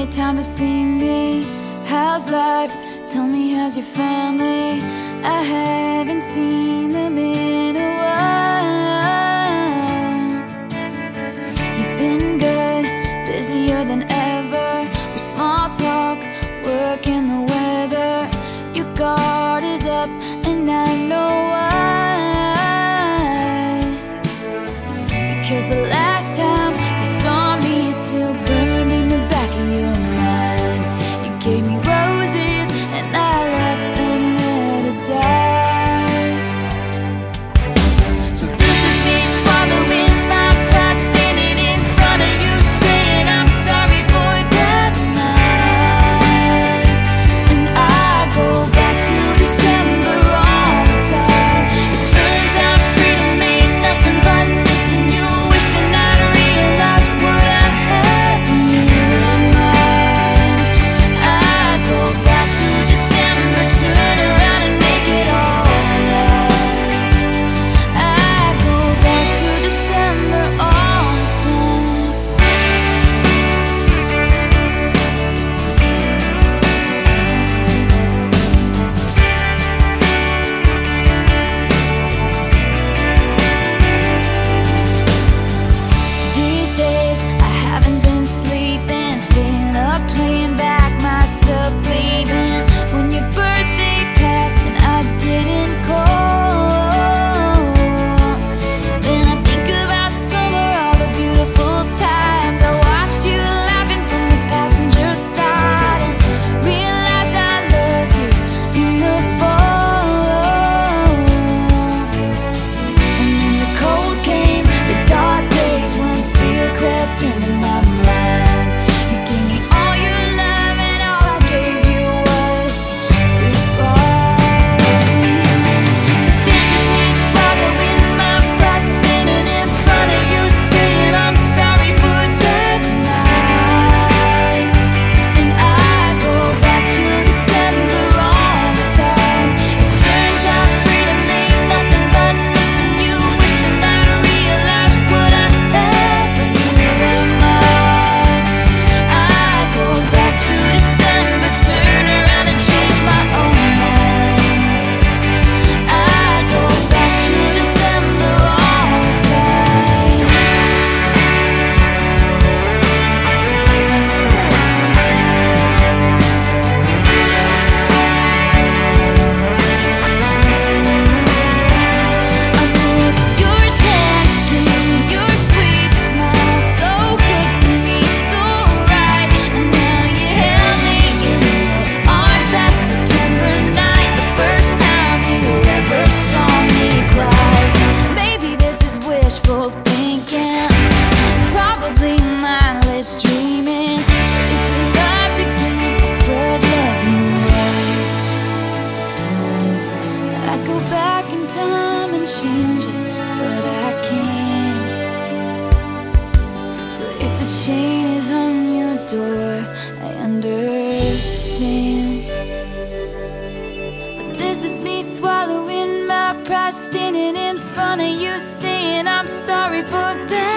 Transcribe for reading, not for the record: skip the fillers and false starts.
get time to see me. How's life? Tell me, how's your family? I haven't seen them in a while. You've been good, busier than ever, with small talk, work and the weather. Your guard is up and I know why. Because the last time you saw me is still burned in the back of your mind. You gave me roses and I left them there to die. So this is me swallowing my pride, standing in front of you saying I'm sorry for that night. And I go back to December all the time. It turns out freedom ain't nothing but missing you, wishing I'd realized what I had when you were mine. I go back to December, turn around and make it alright. I go back to December all the time. These days I haven't been sleeping, staying up, playing back myself, leaving when your birthday passed and I didn't call. Then I think about summer, all the beautiful times I watched you laughing from the passenger side, and realized I loved you in the fall. And then the cold came, the dark days when fear crept into my mind. You gave me all your love and all I gave you was goodbye. So this is me swallowing my pride, standing in front of you saying I'm sorry for that night. And I go back to December all the time. It turns out freedom ain't nothing but missing you, wishing I'd realized what I had when you were mine. I go back to December, turn around and change my own mind. I go back to December all the time. I miss your texting, your sweet smile, so good to me, so right. And now you held me in your arms that September night, the first time you ever saw me cry. Maybe this is wishful thinking, probably mindless dreaming, but if we loved again, I swear I'd love you right. I'd go back in time and change it, but I can't. So if the chain is on your door, I understand. But this is me swallowing my pride, standing in front of you saying I'm sorry for that